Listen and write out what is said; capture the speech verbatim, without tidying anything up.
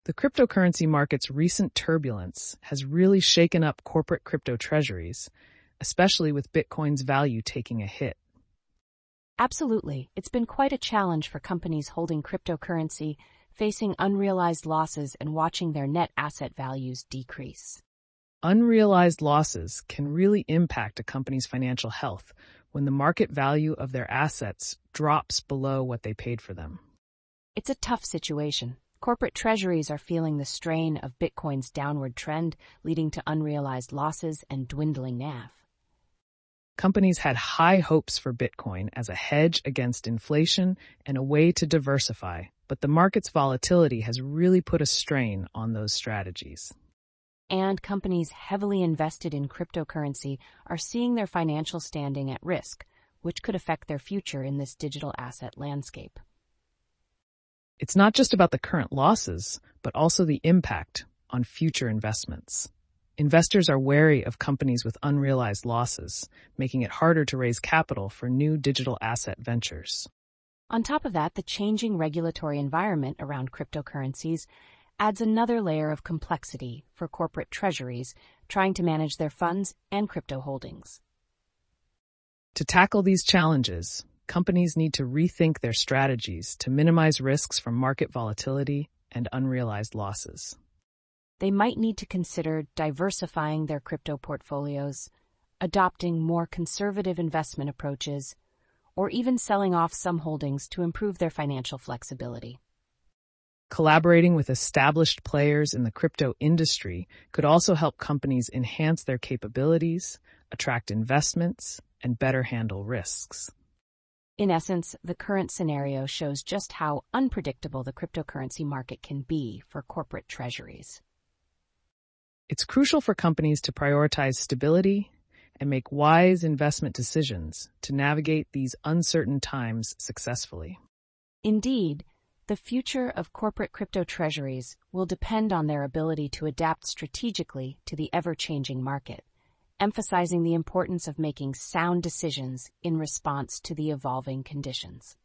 The cryptocurrency market's recent turbulence has really shaken up corporate crypto treasuries, especially with Bitcoin's value taking a hit. Absolutely. It's been quite a challenge for companies holding cryptocurrency, facing unrealized losses and watching their net asset values decrease. Unrealized losses can really impact a company's financial health when the market value of their assets drops below what they paid for them. It's a tough situation. Corporate treasuries are feeling the strain of Bitcoin's downward trend, leading to unrealized losses and dwindling N A V. Companies had high hopes for Bitcoin as a hedge against inflation and a way to diversify, but the market's volatility has really put a strain on those strategies. And companies heavily invested in cryptocurrency are seeing their financial standing at risk, which could affect their future in this digital asset landscape. It's not just about the current losses, but also the impact on future investments. Investors are wary of companies with unrealized losses, making it harder to raise capital for new digital asset ventures. On top of that, the changing regulatory environment around cryptocurrencies adds another layer of complexity for corporate treasuries trying to manage their funds and crypto holdings. To tackle these challenges, companies need to rethink their strategies to minimize risks from market volatility and unrealized losses. They might need to consider diversifying their crypto portfolios, adopting more conservative investment approaches, or even selling off some holdings to improve their financial flexibility. Collaborating with established players in the crypto industry could also help companies enhance their capabilities, attract investments, and better handle risks. In essence, the current scenario shows just how unpredictable the cryptocurrency market can be for corporate treasuries. It's crucial for companies to prioritize stability and make wise investment decisions to navigate these uncertain times successfully. Indeed, the future of corporate crypto treasuries will depend on their ability to adapt strategically to the ever-changing market, emphasizing the importance of making sound decisions in response to the evolving conditions.